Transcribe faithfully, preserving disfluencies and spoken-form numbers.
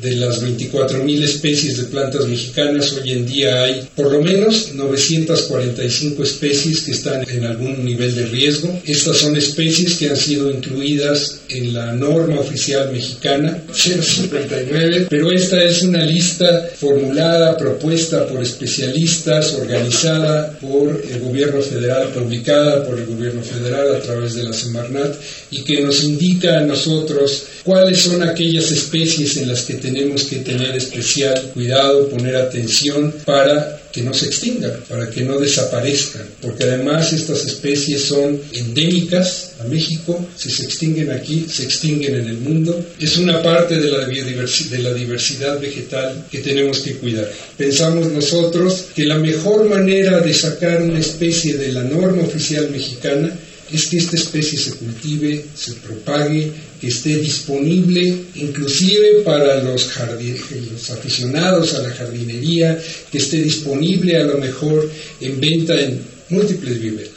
de las veinticuatro mil especies de plantas mexicanas, hoy en día hay por lo menos novecientas cuarenta y cinco especies que están en algún nivel de riesgo. Estas son especies que han sido incluidas en la norma oficial mexicana cero cincuenta y nueve, pero esta es una lista formulada, propuesta por especialistas, organizada por el gobierno federal, publicada por el gobierno federal a través de la Semarnat, y que nos indica a nosotros cuáles son aquellas especies en las que tenemos que tener especial cuidado, poner atención para que no se extingan, para que no desaparezcan, porque además estas especies son endémicas a México. Si se extinguen aquí, se extinguen en el mundo. Es una parte de la biodiversidad, de la diversidad vegetal que tenemos que cuidar. Pensamos nosotros que la mejor manera de sacar una especie de la norma oficial mexicana es que esta especie se cultive, se propague, que esté disponible inclusive para los, jardin- los aficionados a la jardinería, que esté disponible a lo mejor en venta en múltiples viveros.